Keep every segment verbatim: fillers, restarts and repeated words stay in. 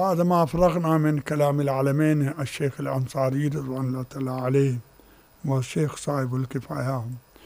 بعد ما فرغنا من كلام العلمين الشيخ الأنصاري رضوان الله تعالى عليه والشيخ صاحب الكفاية،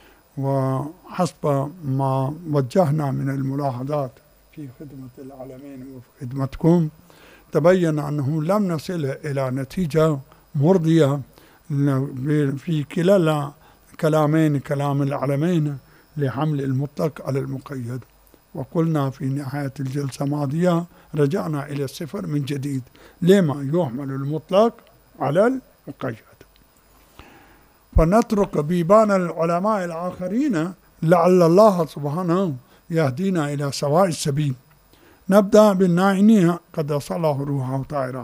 وحسب ما وجهنا من الملاحظات في خدمة العلمين وفي خدمتكم، تبين أنه لم نصل إلى نتيجة مرضية في كلا كلامين، كلام العلمين لحمل المطلق على المقيد. وقلنا في نهاية الجلسة الماضية رجعنا إلى الصفر من جديد لما يحمل المطلق على المقيد، فنترك بيبان العلماء الآخرين لعل الله سبحانه يهدينا إلى سواء السبيل. نبدأ بالناعيني قد صله روحه طائرا.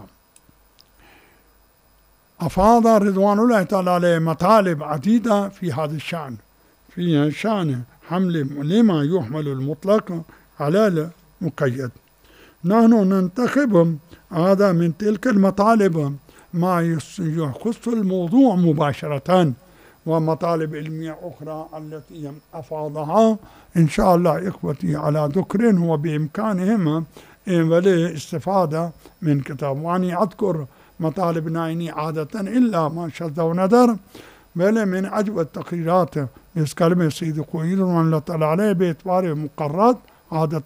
أفاض رضوان الله تعالى عليه مطالب عديدة في هذا الشأن، في شأن حمل لما يحمل المطلق على المقيد. نحن ننتخب هذا من تلك المطالب ما يخص الموضوع مباشرة، ومطالب علمية أخرى التي أفاضها إن شاء الله إخوتي على ذكر هو بإمكانهم والاستفادة من كتاب. وأني أذكر مطالب ناعيني عادة إلا ما شذ وندر، بل من أجود التقريرات كلمة سيد خويل رضوان الله تعالى عليه باعتبار مقررات عادة